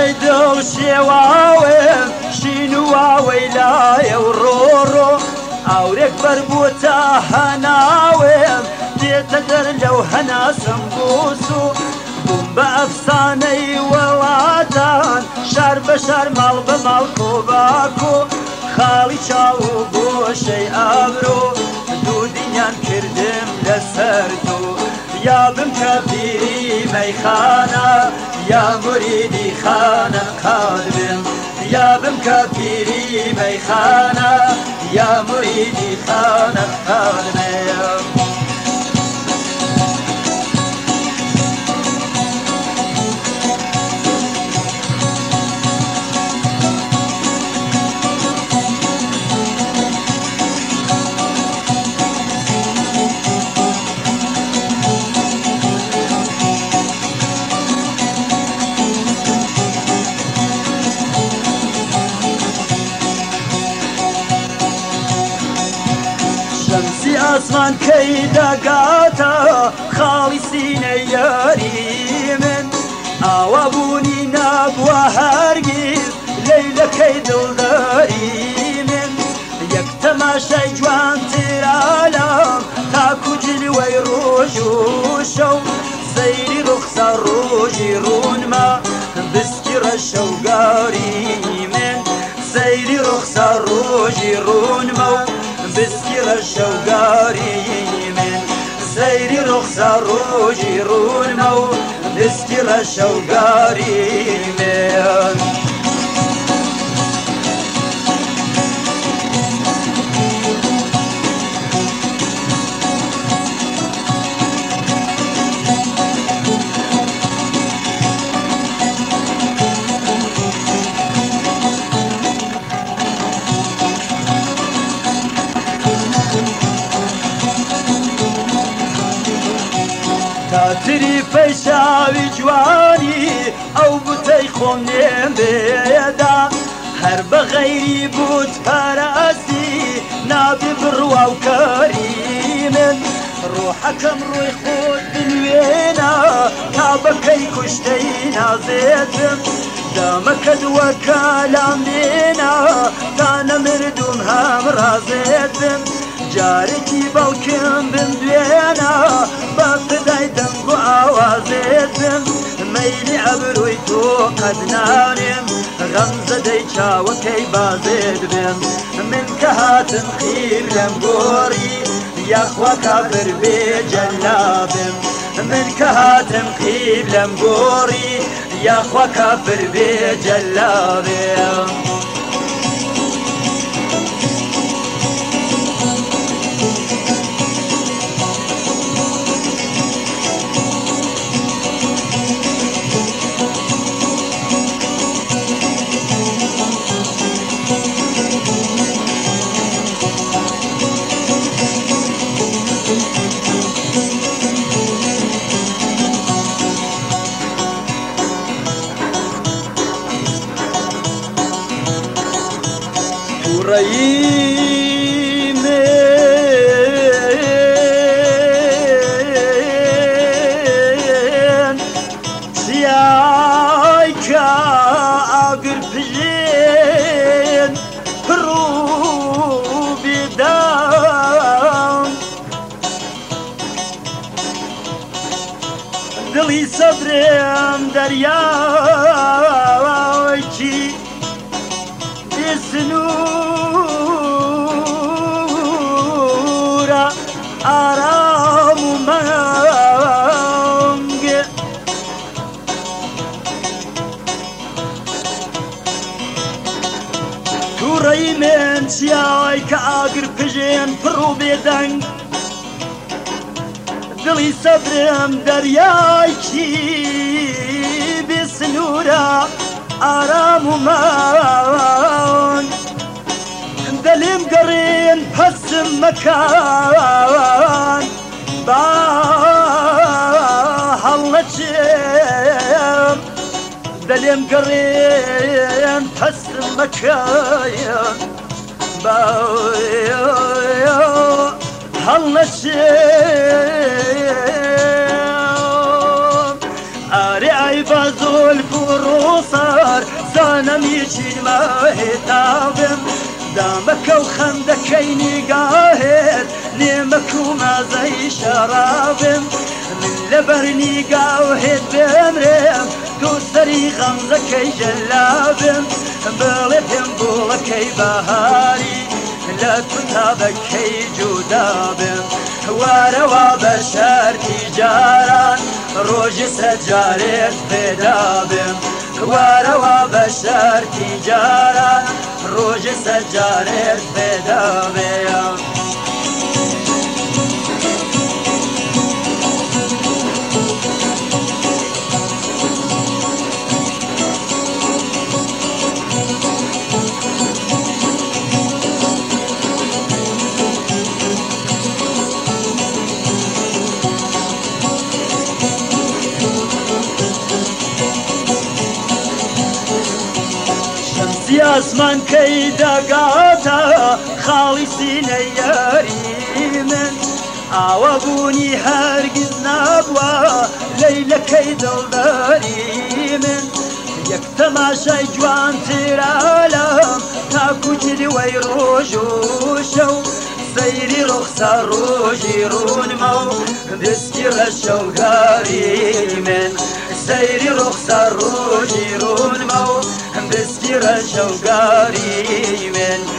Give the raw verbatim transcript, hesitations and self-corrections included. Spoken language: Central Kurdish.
دڵ شێواوێم شین و واوەی لایە و ڕۆڕۆ ئاورێک بەر بووە تا هەناوێم دێتە دەر لەو هەناسم بووس و بووم بە ئەفسانەی وڵاتان شار بە شار ماڵ بە ماڵ کۆباکۆ خاڵی چاو و گۆشەی ئابرۆ دوو دینیان کردم لەسەر تۆ یا بم کە پیری مەیخانە یا مریدی خانە قادبم یا بم کە پیری مەیخانە یا مریدی خانە قادبم ئاسمان کەی دەگاتە خاڵی سینەی یاری من ئاوا بوونی نابووە هەرگیز لەیلەکەی دڵداری من یەک تەماشای جوانترالام تاکو جلوەی ڕۆژ و شەو سەیری ڕوخسە ڕۆژی ڕوونمە بسکی ڕەشەوگاری من سەیری ڕوخسە ڕۆژی ڕوونمە و بسکی ڕەشەوگاری من سەیری ڕوخسە ڕۆژی ڕوونمە و بسکی ڕەشەوگاری من تاتری فەیشاوی جوانی ئەو بوتەی خۆم نێم بێدا هەر بە غەیری بوت پەرەستی نابێ بڕوا و کاری من ڕۆحەکەم ڕۆی خۆت بنوێنە تا بەکەی کوشتەی نازێتم دامەکەت وەکە لام دێنە تا نەمردوم هەم ڕازێتم جارێکی باوکم بمدوێنە بە قدای دەنگ و ئاوازێتم مەیلی ئەبرووی تۆ قەت نانێم غەمزەدەی چاوەکەی بازێت بێم من کە هاتم خیر لەم گۆڕی یاخوا کافر بێ جەلابم من کە هاتم خیر لەم گۆڕی یاخوا کافر بێ جەلابم ڕێی من چیای کە ئاگر پژێن پڕ و بێدام دڵی سەدرێم دەریاوێکی سنوورە ئارام و مەنگێ تووڕەی من چیای کە ئاگر پژێن پڕ و بێدەنگ دڵی سەبرم دەریایکی بێ سنوورە ئارام و مەنگ دەلێم گەڕێن پەسم مەکان با هەڵنەچێم دەلێم گەڕێن پەسم مەکان با هەڵنەچێم ئارێ ئای بە زۆلف و ڕۆسەر نەمیچین ماهێتابم دامەکە و خەندەکەی نیگاهێت نێمەک و مازەی شەرابم من لەبەر نیگاوهێت بێمرێم تۆ سەری غەمزەکەی جەلابم بڵێ پێم گوڵەکەی بەهاری لە کوتابەکەی جودابم وارەوە بە شەرتی جاران ڕۆژی سەجارێت پێدابم وارەوە بە شەرتی جاران ڕۆژی سەجارێت پێدابێم ئاسمان کەی دەگاتە خاڵی سینەی یاری من ئاوە بوونی هەرگیز نابووە لەیلەکەی دڵداری من یەک تەماشای جوانترالم تاکو جلوەی ڕۆژ و شەو سەیری ڕوخسە ڕۆژی ڕوونمە و دەستی ڕەشەوگاری من سەیری ڕوخسە ڕۆژی ڕوونمە و دەستی ڕەشەوگاری